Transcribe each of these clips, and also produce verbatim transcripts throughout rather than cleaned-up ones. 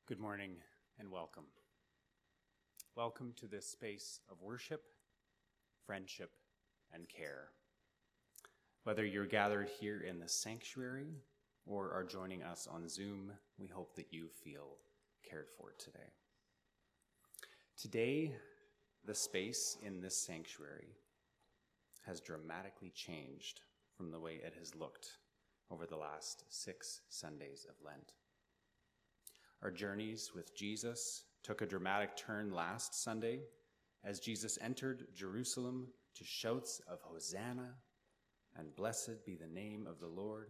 Good morning and welcome. Welcome to this space of worship, friendship, and care. Whether you're gathered here in the sanctuary or are joining us on Zoom, we hope that you feel cared for today. Today, the space in this sanctuary has dramatically changed from the way it has looked over the last six Sundays of Lent. Our journeys with Jesus took a dramatic turn last Sunday as Jesus entered Jerusalem to shouts of Hosanna and blessed be the name of the Lord.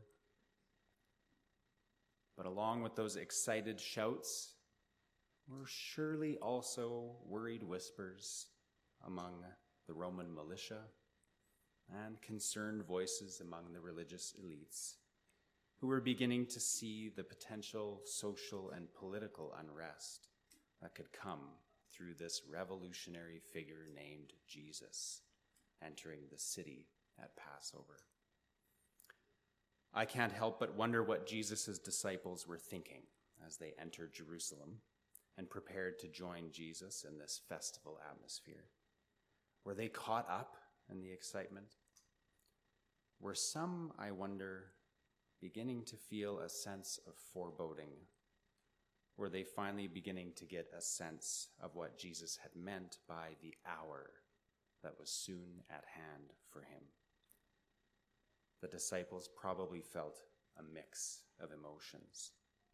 But along with those excited shouts were surely also worried whispers among the Roman militia and concerned voices among the religious elites, who were beginning to see the potential social and political unrest that could come through this revolutionary figure named Jesus entering the city at Passover. I can't help but wonder what Jesus' disciples were thinking as they entered Jerusalem and prepared to join Jesus in this festival atmosphere. Were they caught up in the excitement? Were some, I wonder, beginning to feel a sense of foreboding? Were they finally beginning to get a sense of what Jesus had meant by the hour that was soon at hand for him? The disciples probably felt a mix of emotions.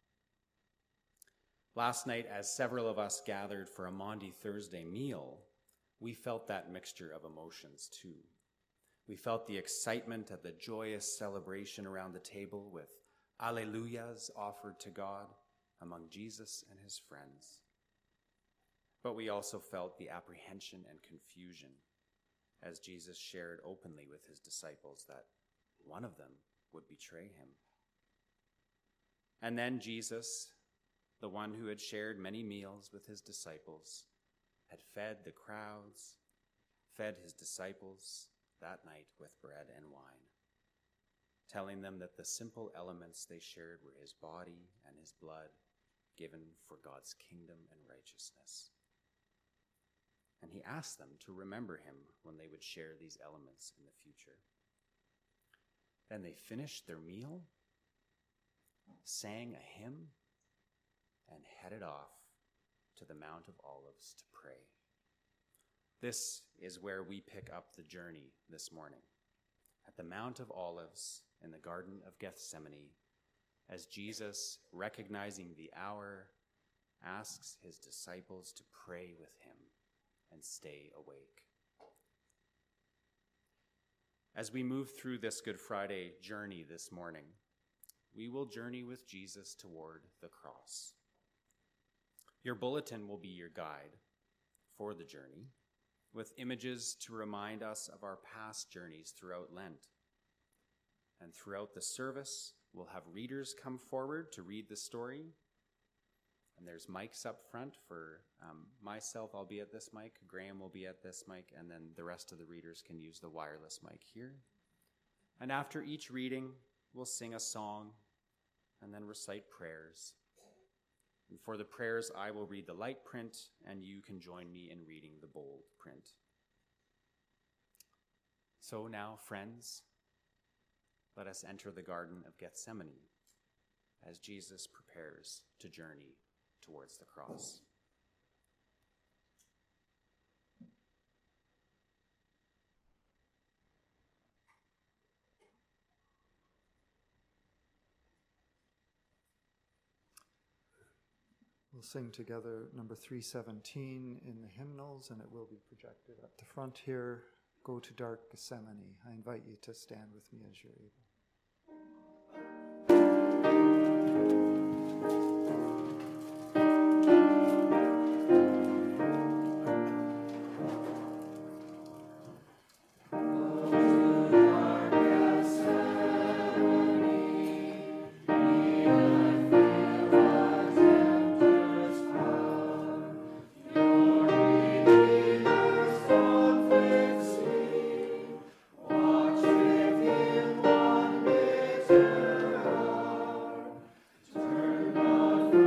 Last night, as several of us gathered for a Maundy Thursday meal, we felt that mixture of emotions too. We felt the excitement of the joyous celebration around the table with alleluias offered to God among Jesus and his friends. But we also felt the apprehension and confusion as Jesus shared openly with his disciples that one of them would betray him. And then Jesus, the one who had shared many meals with his disciples, had fed the crowds, fed his disciples that night with bread and wine, telling them that the simple elements they shared were his body and his blood given for God's kingdom and righteousness. And he asked them to remember him when they would share these elements in the future. Then they finished their meal, sang a hymn, and headed off to the Mount of Olives to pray. This is where we pick up the journey this morning, at the Mount of Olives in the Garden of Gethsemane, as Jesus, recognizing the hour, asks his disciples to pray with him and stay awake. As we move through this Good Friday journey this morning, we will journey with Jesus toward the cross. Your bulletin will be your guide for the journey, with images to remind us of our past journeys throughout Lent. And throughout the service, we'll have readers come forward to read the story. And there's mics up front for um, myself, I'll be at this mic, Graham will be at this mic, and then the rest of the readers can use the wireless mic here. And after each reading, we'll sing a song and then recite prayers. And for the prayers, I will read the light print, and you can join me in reading the bold print. So now, friends, let us enter the Garden of Gethsemane as Jesus prepares to journey towards the cross. We'll sing together number three seventeen in the hymnals, and it will be projected at the front here. Go to dark Gethsemane. I invite you to stand with me as you're able. Turn not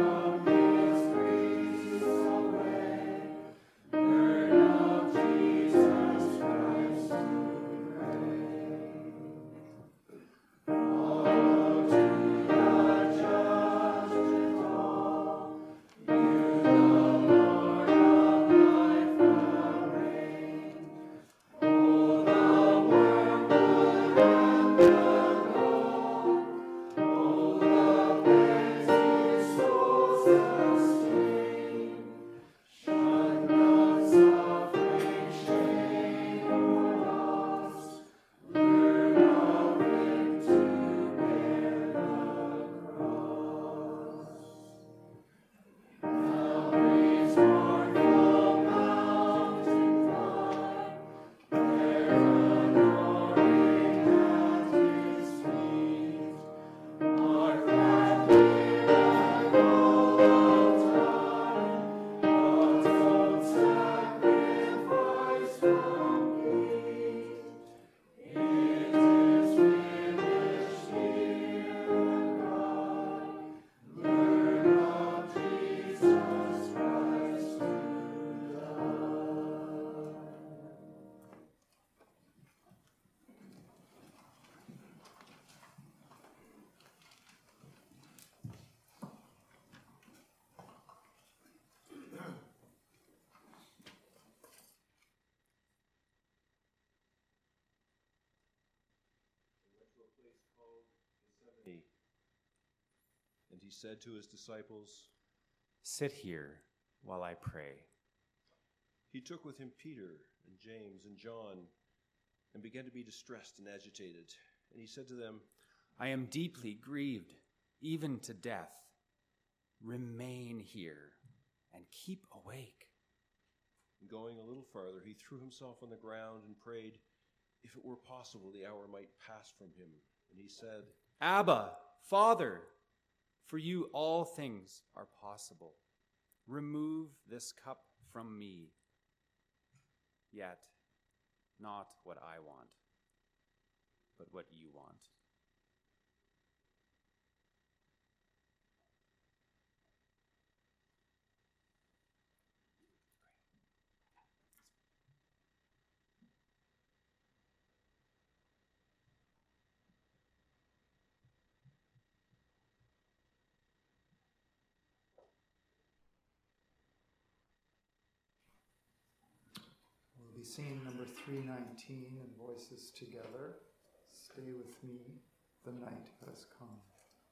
he said to his disciples, "Sit here while I pray." He took with him Peter and James and John and began to be distressed and agitated. And he said to them, "I am deeply grieved, even to death. Remain here and keep awake." And going a little farther, he threw himself on the ground and prayed, if it were possible, the hour might pass from him. And he said, "Abba, Father, for you all things are possible. Remove this cup from me. Yet not what I want, but what you want." We'll be singing number three nineteen in Voices Together. Stay with me, the night has come.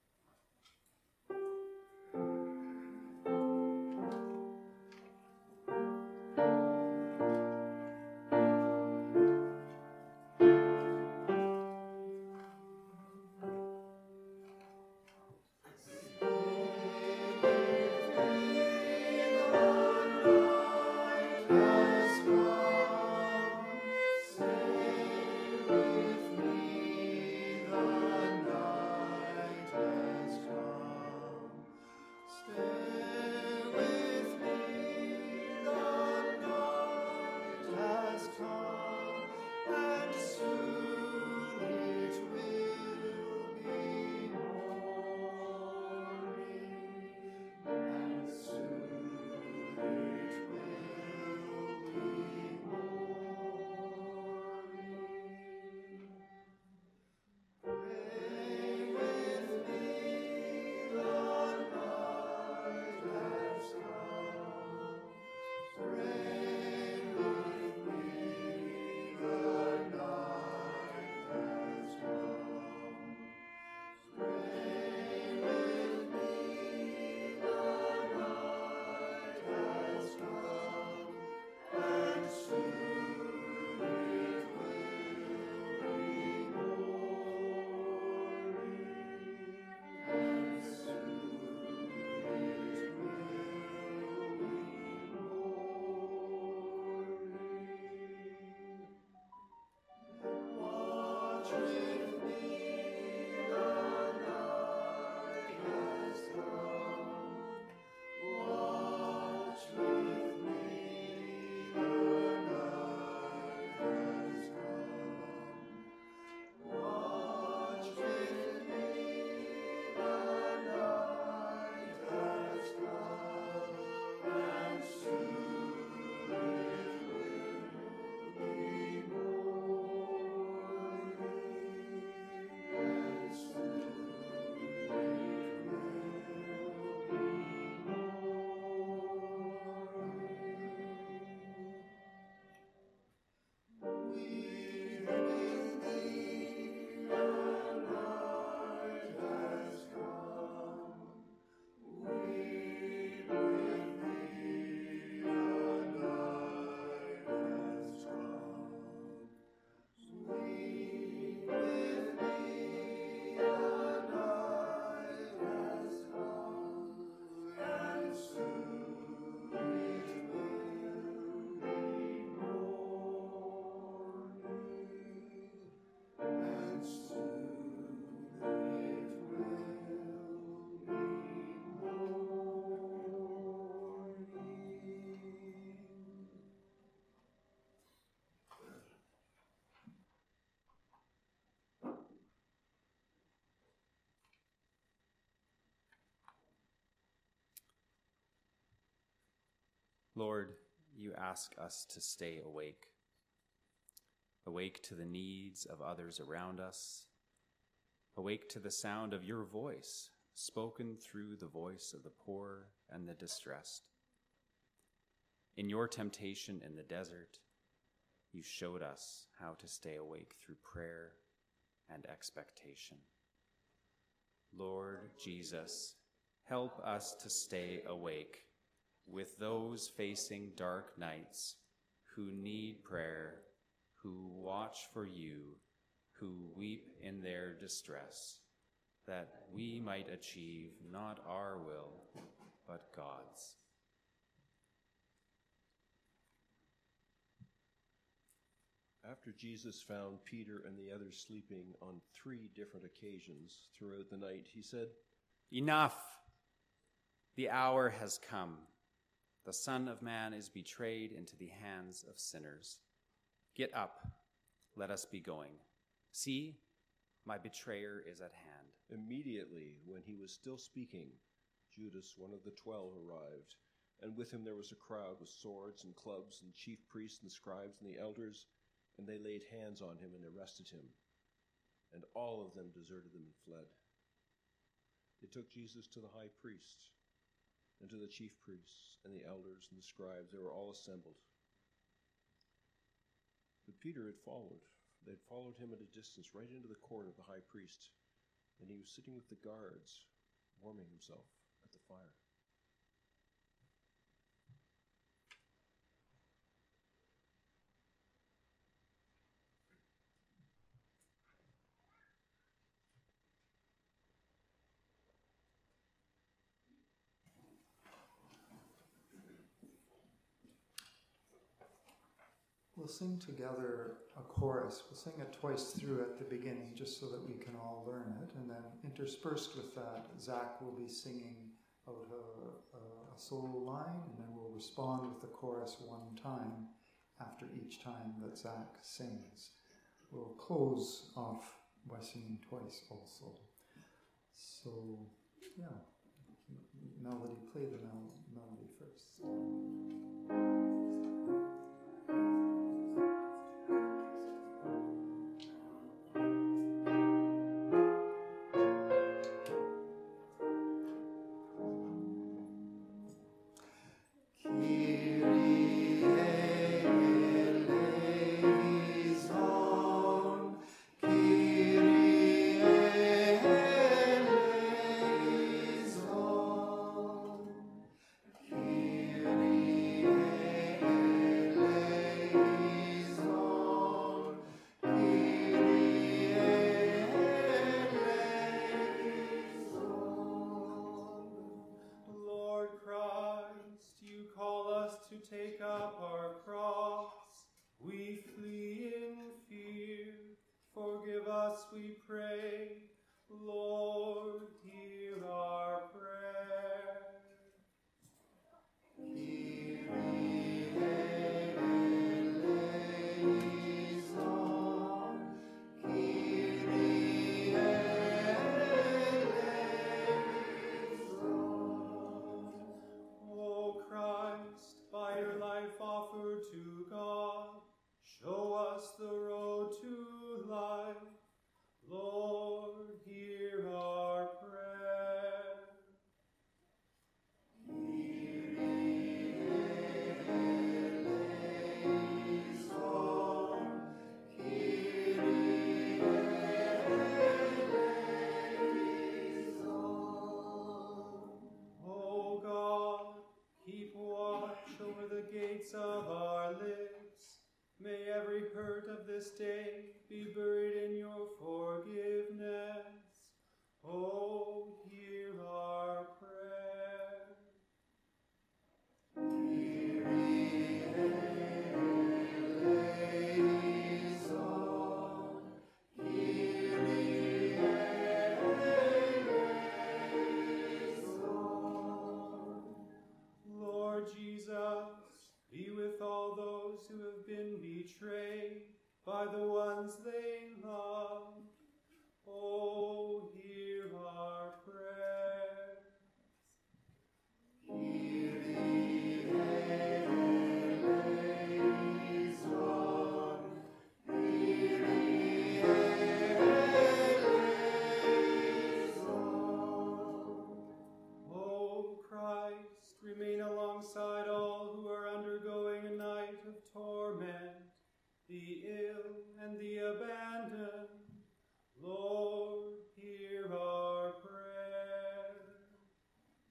Lord, you ask us to stay awake, awake to the needs of others around us, awake to the sound of your voice, spoken through the voice of the poor and the distressed. In your temptation in the desert, you showed us how to stay awake through prayer and expectation. Lord Jesus, help us to stay awake with those facing dark nights, who need prayer, who watch for you, who weep in their distress, that we might achieve not our will, but God's. After Jesus found Peter and the others sleeping on three different occasions throughout the night, he said, "Enough! The hour has come. The Son of Man is betrayed into the hands of sinners. Get up, let us be going. See, my betrayer is at hand." Immediately, when he was still speaking, Judas, one of the twelve, arrived, and with him there was a crowd with swords and clubs, and chief priests and scribes and the elders, and they laid hands on him and arrested him. And all of them deserted them and fled. They took Jesus to the high priest, and to the chief priests, and the elders, and the scribes. They were all assembled. But Peter had followed. They had followed him at a distance, right into the court of the high priest, and he was sitting with the guards, warming himself at the fire. We'll sing together a chorus. We'll sing it twice through at the beginning, just so that we can all learn it. And then interspersed with that, Zach will be singing out a, a, a solo line, and then we'll respond with the chorus one time after each time that Zach sings. We'll close off by singing twice also. So, yeah, melody, play the mel- melody first. Take up our cross, we flee in fear. Forgive us, we pray. Lord, hear our prayer. Kyrie eleison, Kyrie eleison. O Christ, by your life offered to God, show us the road to life. Lord, hear our prayer. Kyrie eleison, Kyrie eleison. O God, keep watch over the gates of our lips. May every hurt of this day be buried in your forgiveness. Oh, hear our prayer. Kyrie eleison, Kyrie eleison. Lord Jesus, be with all those who have been betrayed by the ones they love. Oh, hear our prayer. Kyrie eleison, Kyrie eleison. O Christ, remain alongside all who are undergoing a night of torment, the ill and the abandoned. Lord, hear our prayer.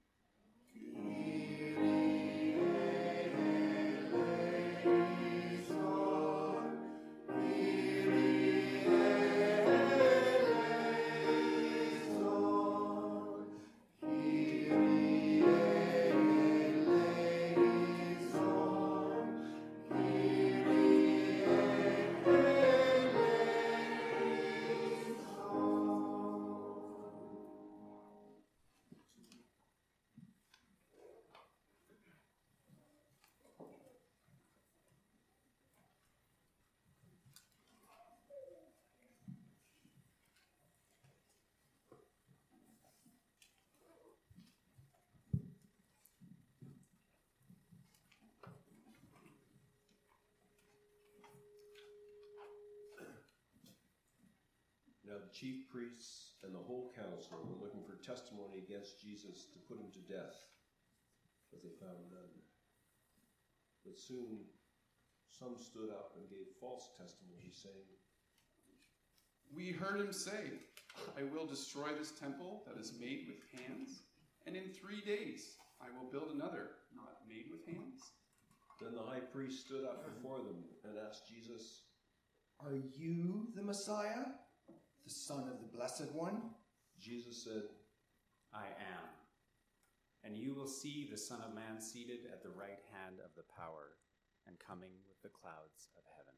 Now the chief priests and the whole council were looking for testimony against Jesus to put him to death, but they found none. But soon some stood up and gave false testimony, saying, "We heard him say, 'I will destroy this temple that is made with hands, and in three days I will build another not made with hands.'" Then the high priest stood up before them and asked Jesus, "Are you the Messiah, the Son of the Blessed One?" Jesus said, I am. And you will see the Son of Man seated at the right hand of the power and coming with the clouds of heaven.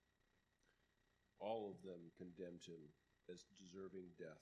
all of them condemned him as deserving death.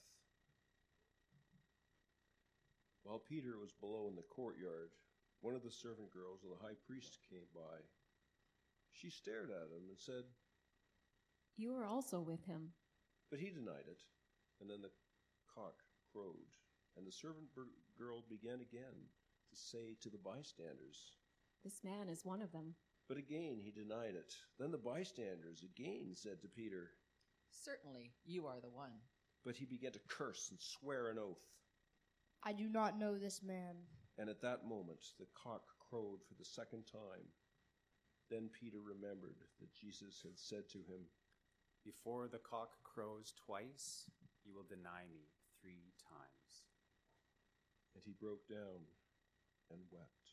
While Peter was below in the courtyard, one of the servant girls of the high priest came by. She stared at him and said, "You are also with him." but he denied it. And then the cock crowed, and the servant girl began again to say to the bystanders, "This man is one of them." But again he denied it. Then the bystanders again said to Peter, "Certainly, you are the one." but he began to curse and swear an oath. "I do not know this man." And at that moment the cock crowed for the second time. Then Peter remembered that Jesus had said to him, Before the cock crows twice, you will deny me three times. and he broke down and wept.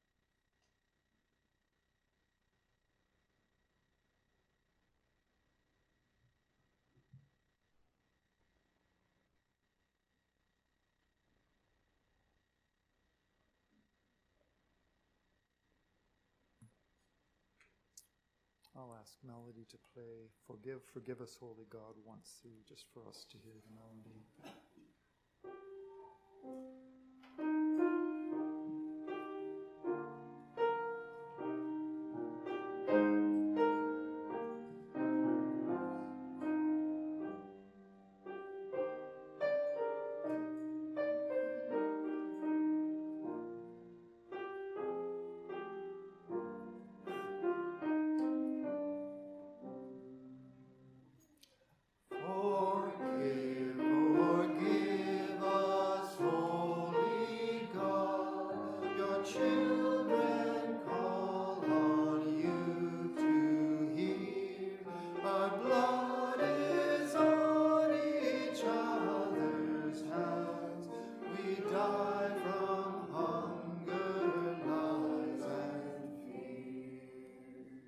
I'll ask Melody to play Forgive, Forgive Us, Holy God once through, just for us to hear the melody. Forgive, forgive us, Holy God. Your children call on you to hear. Our blood is on each other's hands. We die from hunger, lies, and fear.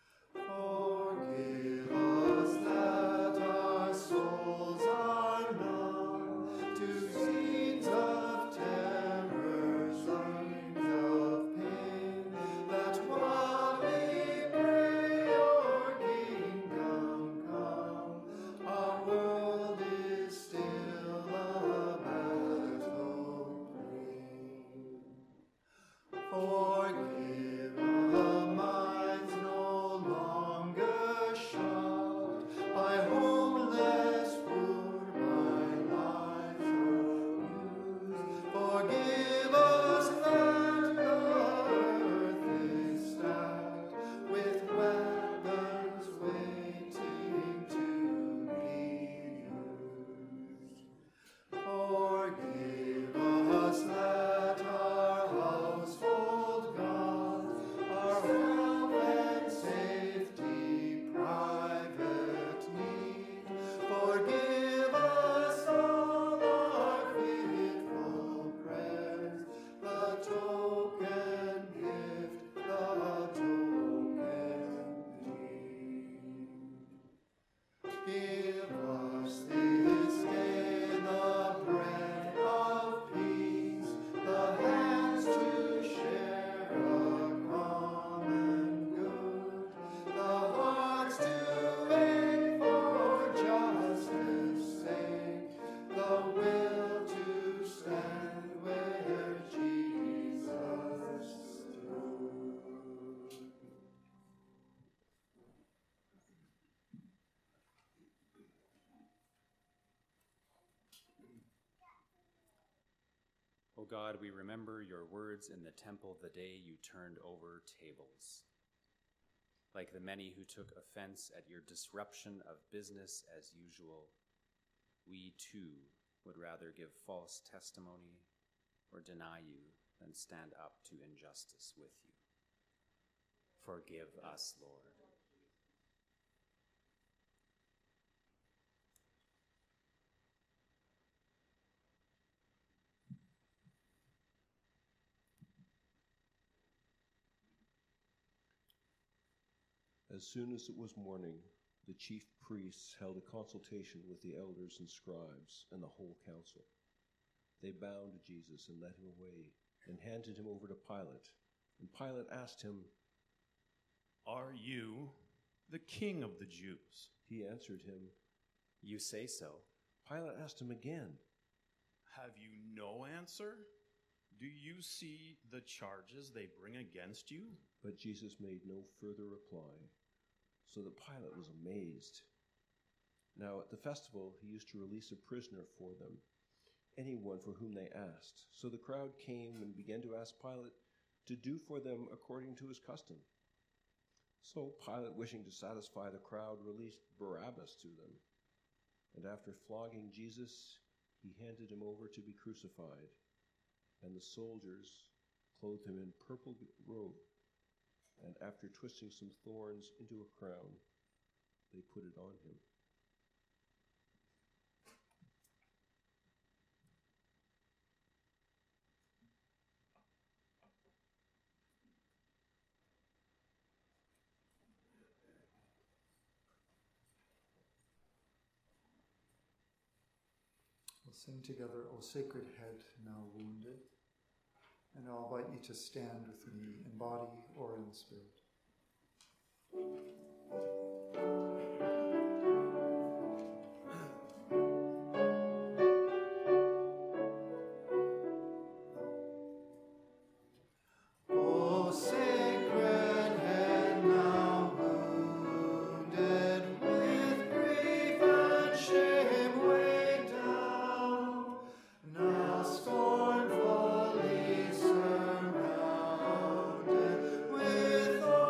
Forgive us that our souls are numb to scenes of terror, signs of pain, that while we pray your kingdom come, our world is still a battle plain. Forgive our minds no longer shocked by homeless poor, by lives abused. Forgive us that the earth is stacked with weapons waiting to be used. Forgive us that our household gods, our health and safety, private need. Forgive us all our fitful prayers, the token gift, the token deed. Give us this day the bread of peace, the hands to share a common good, the hearts to ache for justice' sake, the will to stand where Jesus stood. O God, we remember your words in the temple the day you turned over tables. Like the many who took offense at your disruption of business as usual, we too would rather give false testimony or deny you than stand up to injustice with you. Forgive us, Lord. As soon as it was morning, the chief priests held a consultation with the elders and scribes and the whole council. They bound Jesus and led him away and handed him over to Pilate. And Pilate asked him, "Are you the king of the Jews?" He answered him, You say so. Pilate asked him again, "Have you no answer? Do you see the charges they bring against you?" But Jesus made no further reply, so that Pilate was amazed. Now at the festival he used to release a prisoner for them, anyone for whom they asked. So the crowd came and began to ask Pilate to do for them according to his custom. So Pilate, wishing to satisfy the crowd, released Barabbas to them. And after flogging Jesus, he handed him over to be crucified. And the soldiers clothed him in purple robe, and after twisting some thorns into a crown, they put it on him. We'll sing together, O Sacred Head, Now Wounded. And I'll invite you to stand with me in body or in spirit. O sacred head now wounded, with grief and shame weighed down, now scornfully surrounded with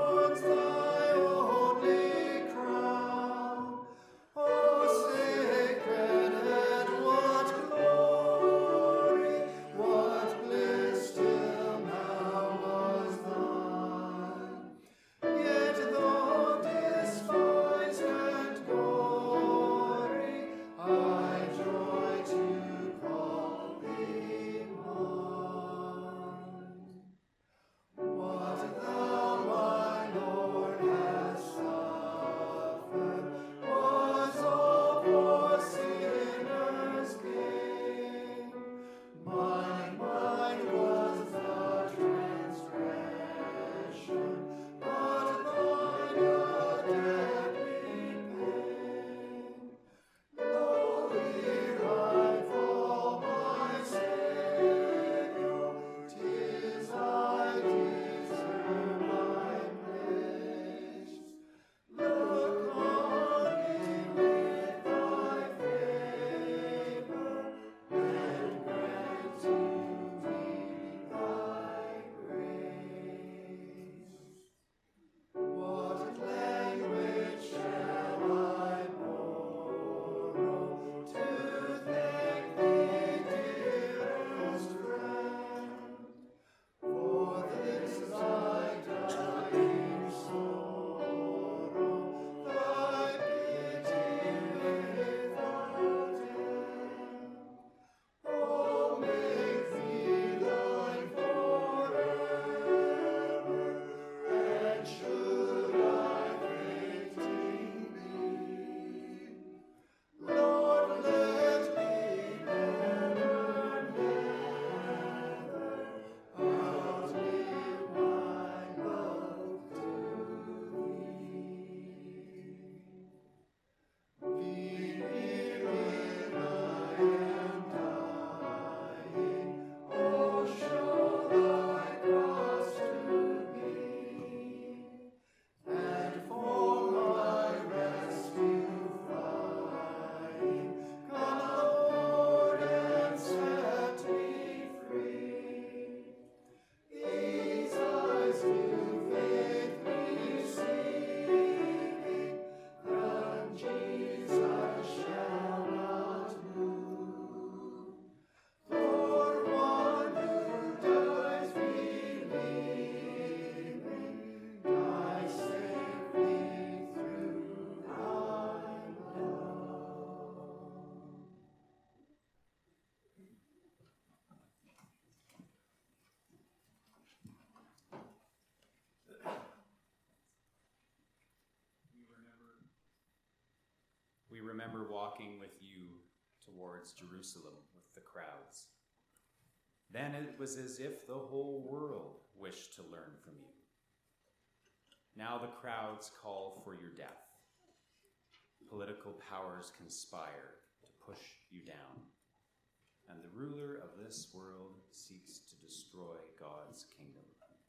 We remember walking with you towards Jerusalem with the crowds. Then it was as if the whole world wished to learn from you. Now the crowds call for your death. Political powers conspire to push you down, and the ruler of this world seeks to destroy God's kingdom.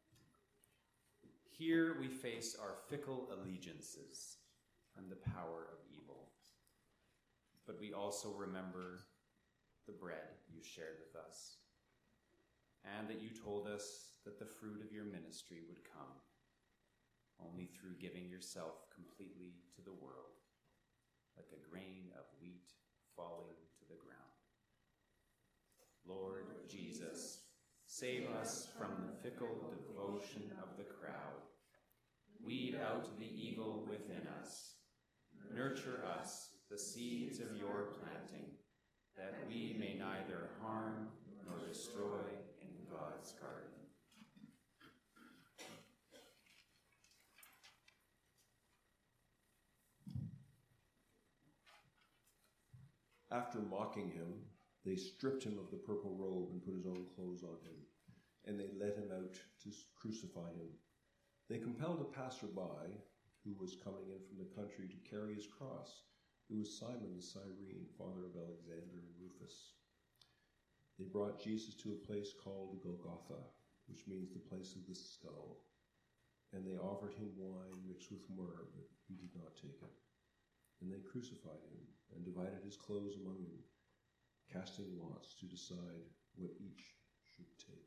Here we face our fickle allegiances and the power of evil, but we also remember the bread you shared with us, and that you told us that the fruit of your ministry would come only through giving yourself completely to the world, like a grain of wheat falling to the ground. Lord Jesus, save us from the fickle devotion of the crowd. Weed out the evil within us. Nurture us, the seeds of your planting, that we may neither harm nor destroy in God's garden. After mocking him, they stripped him of the purple robe and put his own clothes on him, and they led him out to crucify him. They compelled a passerby who was coming in from the country to carry his cross, who was Simon the Cyrene, father of Alexander and Rufus. They brought Jesus to a place called Golgotha, which means the place of the skull, and they offered him wine mixed with myrrh, but he did not take it. And they crucified him and divided his clothes among them, casting lots to decide what each should take.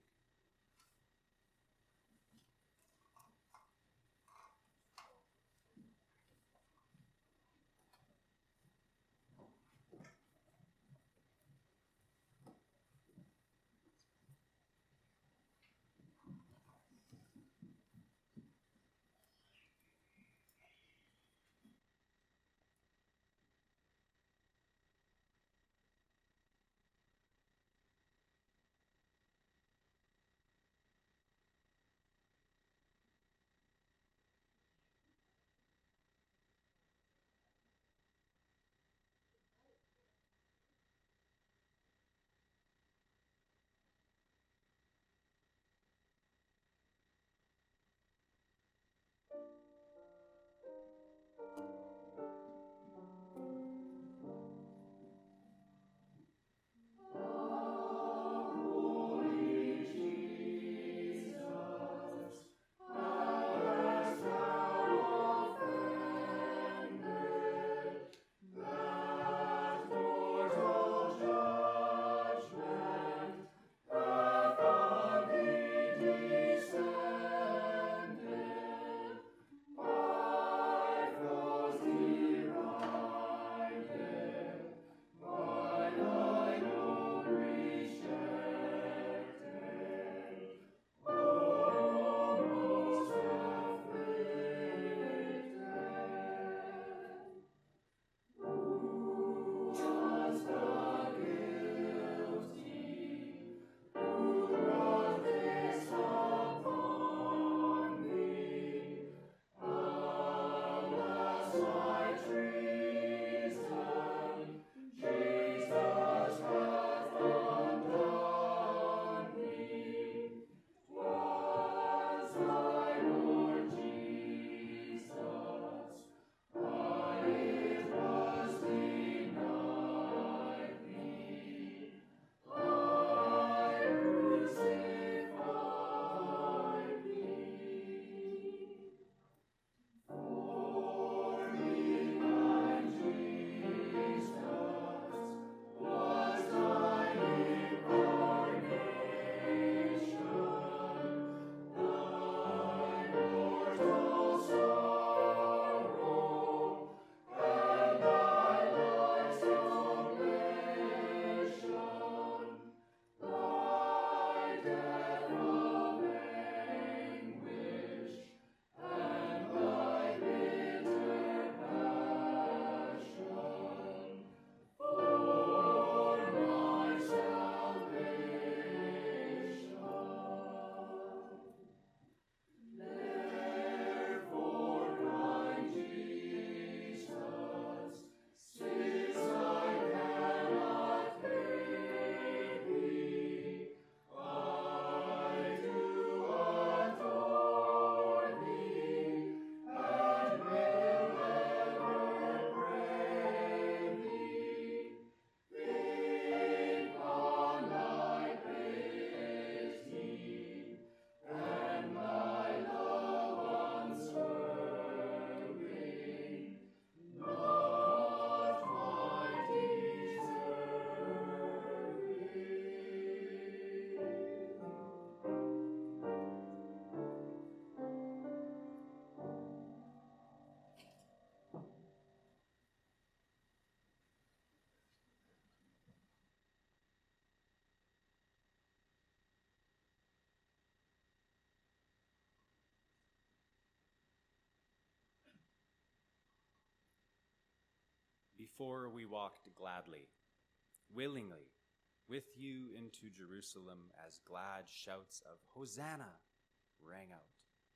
Before we walked gladly, willingly, with you into Jerusalem as glad shouts of Hosanna rang out.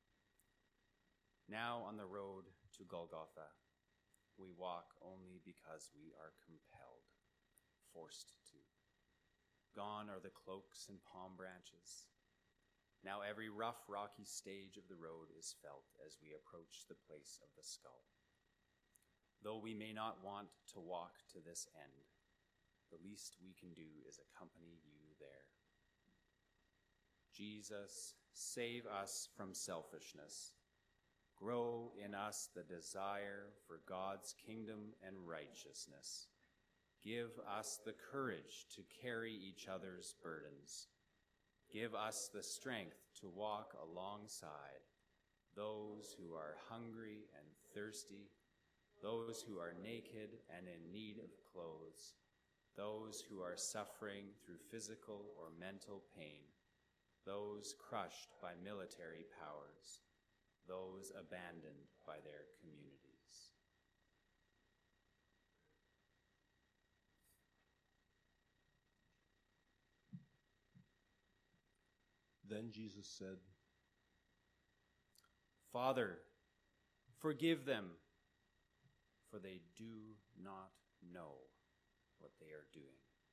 Now on the road to Golgotha, we walk only because we are compelled, forced to. Gone are the cloaks and palm branches. Now every rough, rocky stage of the road is felt as we approach the place of the skull. Though we may not want to walk to this end, the least we can do is accompany you there. Jesus, save us from selfishness. Grow in us the desire for God's kingdom and righteousness. Give us the courage to carry each other's burdens. Give us the strength to walk alongside those who are hungry and thirsty, those who are naked and in need of clothes, those who are suffering through physical or mental pain, those crushed by military powers, those abandoned by their communities. Then Jesus said, Father, forgive them, for they do not know what they are doing.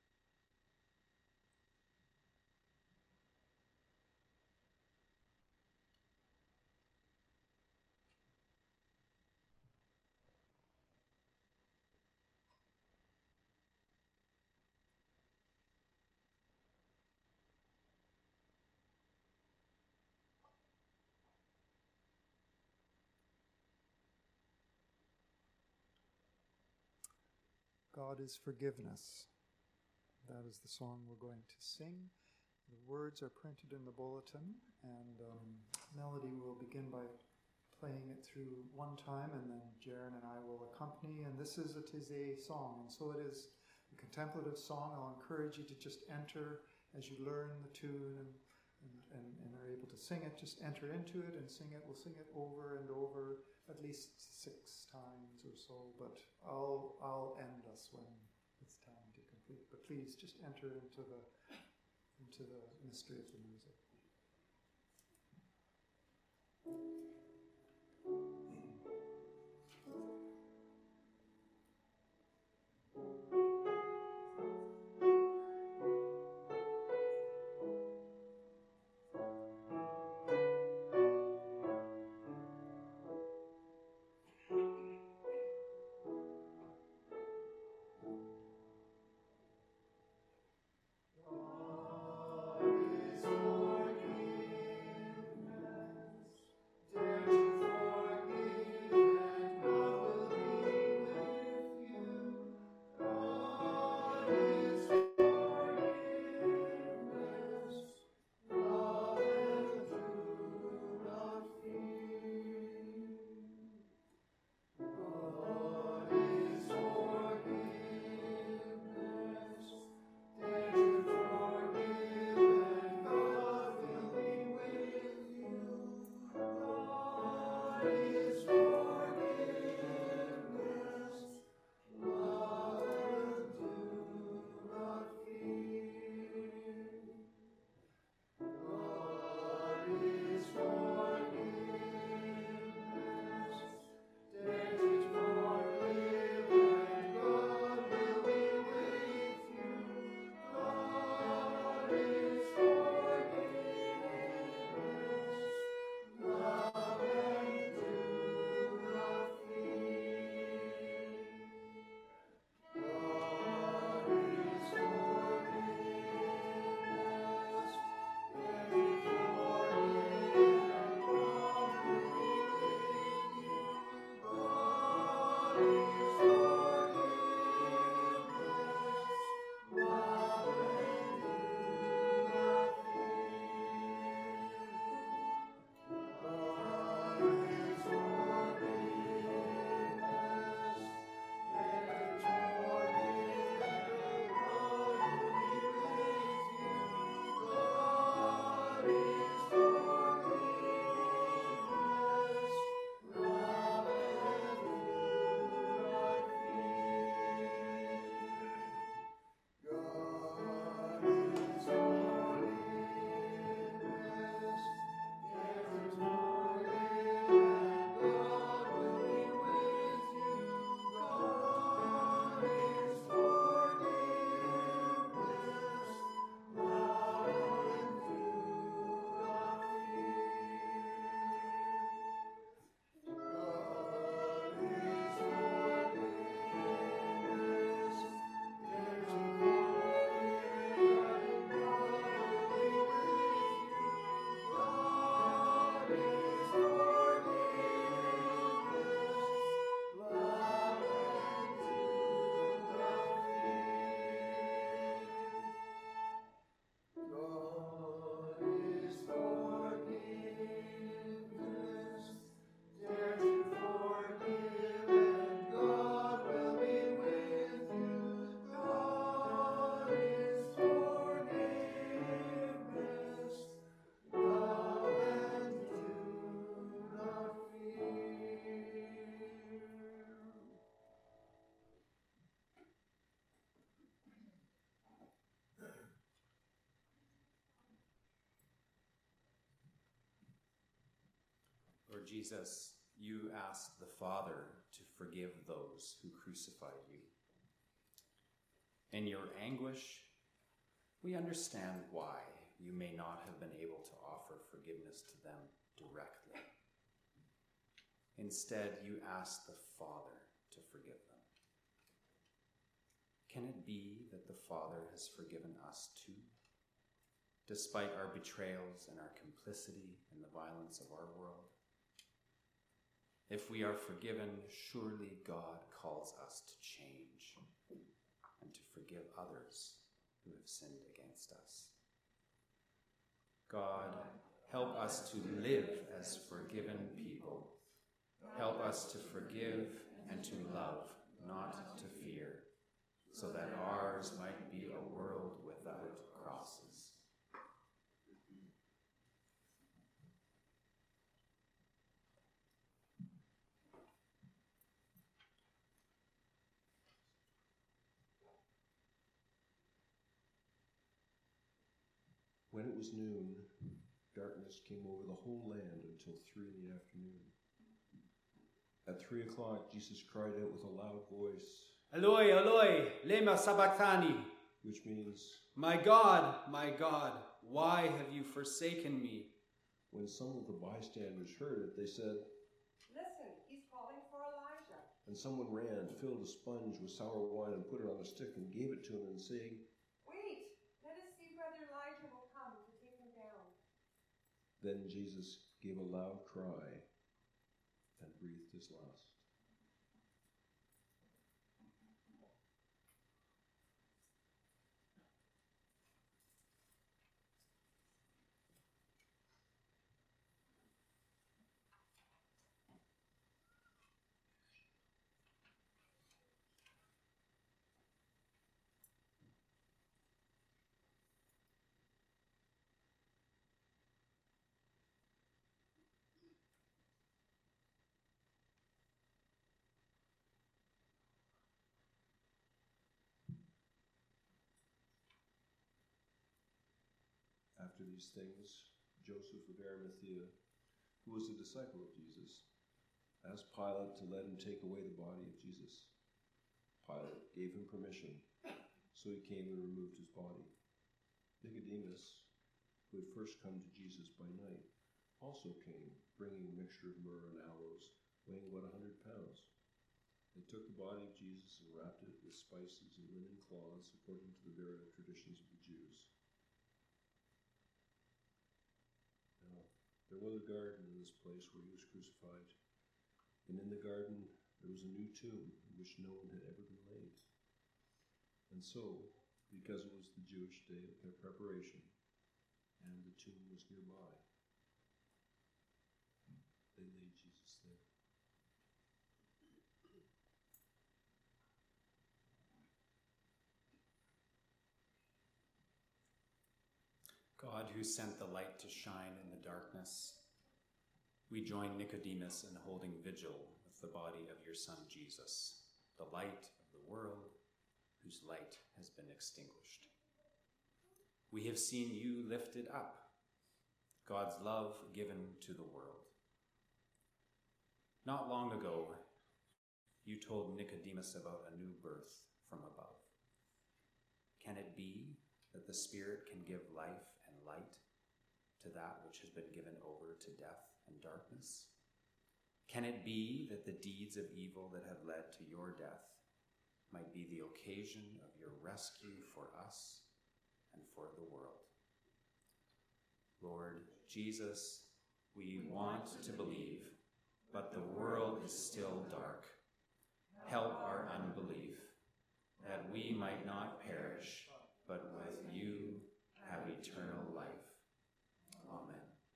God is forgiveness. That is the song we're going to sing. The words are printed in the bulletin, and um, Melody will begin by playing it through one time, and then Jaron and I will accompany. And this is a Taizé song, and so it is a contemplative song. I'll encourage you to just enter as you learn the tune and, and, and, and are able to sing it. Just enter into it and sing it. We'll sing it over and over, at least six times or so, but I'll I'll end us when it's time to complete. But please just enter into the into the mystery of the music. God is forgiveness. Lord Jesus, you asked the Father to forgive those who crucified you. In your anguish, we understand why you may not have been able to offer forgiveness to them directly. Instead, you asked the Father to forgive them. Can it be that the Father has forgiven us too, despite our betrayals and our complicity in the violence of our world? If we are forgiven, surely God calls us to change and to forgive others who have sinned against us. God, help us to live as forgiven people. Help us to forgive and to love, not to fear, so that ours might be a world without crosses. When it was noon, darkness came over the whole land until three in the afternoon. At three o'clock, Jesus cried out with a loud voice, Eloi, Eloi, lema sabachthani, which means, My God, my God, why have you forsaken me? When some of the bystanders heard it, they said, Listen, he's calling for Elijah. And someone ran, filled a sponge with sour wine, and put it on a stick and gave it to him, and saying, Wait, let us see whether Elijah will come to take him down. Then Jesus gave a loud cry and breathed his last. After these things, Joseph of Arimathea, who was a disciple of Jesus, asked Pilate to let him take away the body of Jesus. Pilate gave him permission, so he came and removed his body. Nicodemus, who had first come to Jesus by night, also came, bringing a mixture of myrrh and aloes, weighing about a hundred pounds. They took the body of Jesus and wrapped it with spices and linen cloths, according to the burial traditions of the Jews. There was a garden in this place where he was crucified, and in the garden there was a new tomb in which no one had ever been laid. And so, because it was the Jewish day of their preparation, and the tomb was nearby, they laid Jesus there. God, who sent the light to shine in the darkness, we join Nicodemus in holding vigil with the body of your Son Jesus, the light of the world, whose light has been extinguished. We have seen you lifted up, God's love given to the world. Not long ago, you told Nicodemus about a new birth from above. Can it be that the Spirit can give life and light to that which has been given over to death and darkness? Can it be that the deeds of evil that have led to your death might be the occasion of your rescue for us and for the world? Lord Jesus, we want to believe, but the world is still dark. Help our unbelief, that we might not perish, but with you have eternal life. Amen.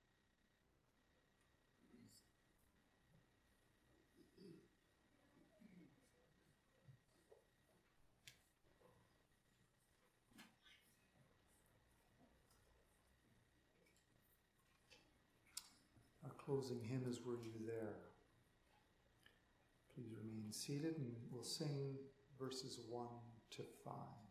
Our closing hymn is Were You There? Please remain seated and we'll sing verses one to five.